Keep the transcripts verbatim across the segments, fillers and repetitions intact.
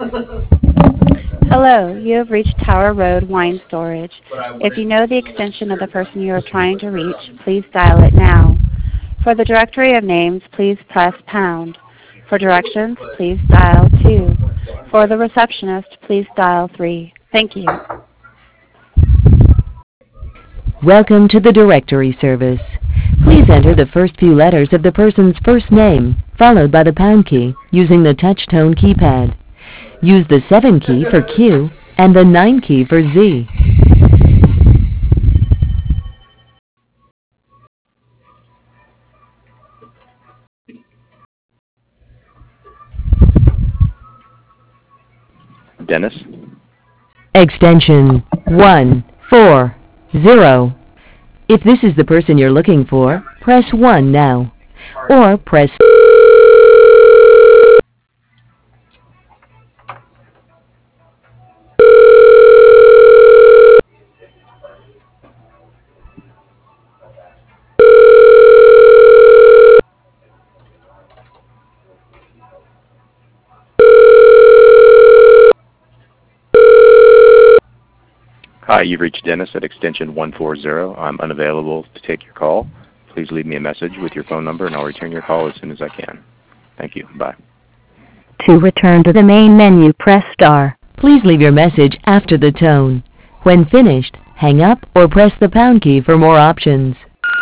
Hello, you have reached Tower Road Wine Storage. If you know the extension of the person you are trying to reach, please dial it now. For the directory of names, please press pound. For directions, please dial two. For the receptionist, please dial three. Thank you. Welcome to the directory service. Please enter the first few letters of the person's first name, followed by the pound key, using the touch-tone keypad. Use the seven key for Q and the nine key for Z. Dennis? Extension one four zero. If this is the person you're looking for, press one now. Or press Hi, you've reached Dennis at extension one four zero. I'm unavailable to take your call. Please leave me a message with your phone number and I'll return your call as soon as I can. Thank you. Bye. To return to the main menu, press star. Please leave your message after the tone. When finished, hang up or press the pound key for more options.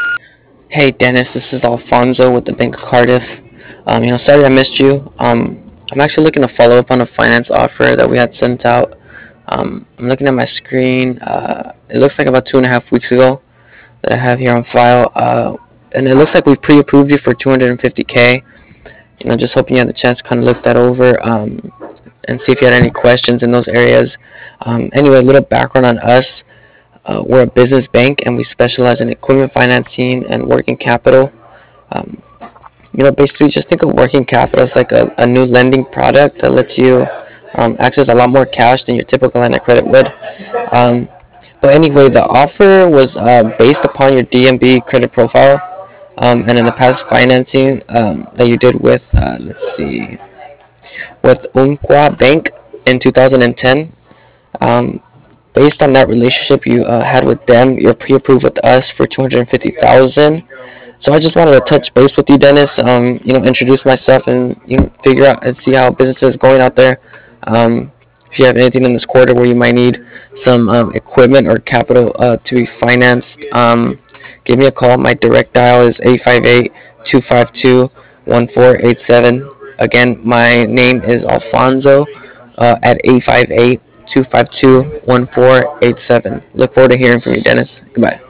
Hey Dennis, this is Alfonso with the Bank of Cardiff. Um, you know, sorry I missed you. Um, I'm actually looking to follow up on a finance offer that we had sent out. Um, I'm looking at my screen. Uh, it looks like about two and a half weeks ago that I have here on file, uh, and it looks like we've pre-approved you for two hundred fifty K. You know, just hoping you had the chance to kind of look that over um, and see if you had any questions in those areas. Um, anyway, a little background on us. Uh, we're a business bank and we specialize in equipment financing and working capital. Um, you know, basically just think of working capital as like a, a new lending product that lets you um, access a lot more cash than your typical line of credit would. Um, but anyway, the offer was uh, based upon your D M B credit profile um, and in the past financing um, that you did with, uh, let's see, with Umpqua Bank in two thousand ten. Um, Based on that relationship you uh, had with them, you're pre-approved with us for two hundred fifty thousand. So I just wanted to touch base with you, Dennis. Um, you know, introduce myself and you know, figure out and see how business is going out there. Um, if you have anything in this quarter where you might need some um, equipment or capital uh, to be financed, um, give me a call. My direct dial is eight five eight, two five two, one four eight seven. Again, my name is Alfonso uh, at eight five eight, two five two, one four eight seven. Look forward to hearing from you, Dennis. Goodbye.